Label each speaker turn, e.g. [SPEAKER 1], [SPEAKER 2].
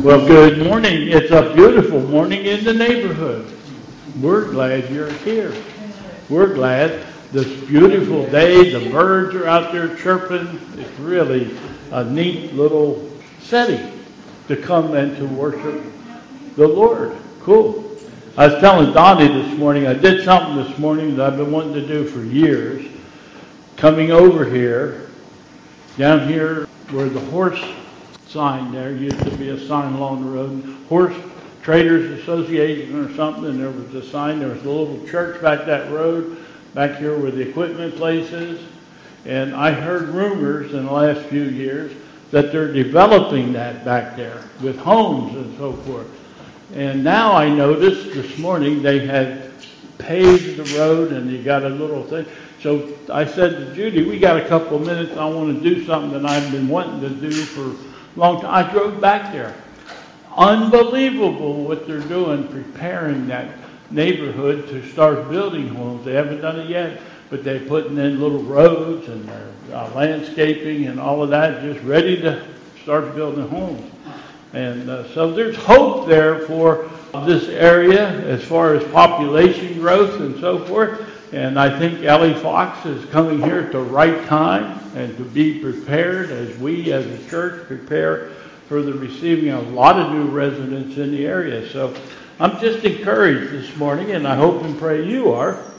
[SPEAKER 1] Well, good morning. It's a beautiful morning in the neighborhood. We're glad you're here. We're glad this beautiful day. The birds are out there chirping. It's really a neat little setting to come and to worship the Lord. Cool. I was telling Donnie this morning, I did something this morning that I've been wanting to do for years. Coming over here, down here where the horse sign there used to be a sign along the road, Horse Traders Association or something, and there was a sign. There was a little church back that road, back here where the equipment place is. And I heard rumors in the last few years that they're developing that back there with homes and so forth. And now I noticed this morning they had paved the road and you got a little thing. So I said to Judy, we got a couple of minutes. I want to do something that I've been wanting to do for a long time. I drove back there. Unbelievable what they're doing, preparing that neighborhood to start building homes. They haven't done it yet, but they're putting in little roads and they're landscaping and all of that, just ready to start building homes. And so there's hope there for this area as far as population growth and so forth. And I think Ellie Fox is coming here at the right time and to be prepared as we as a church prepare for the receiving a lot of new residents in the area. So I'm just encouraged this morning, and I hope and pray you are,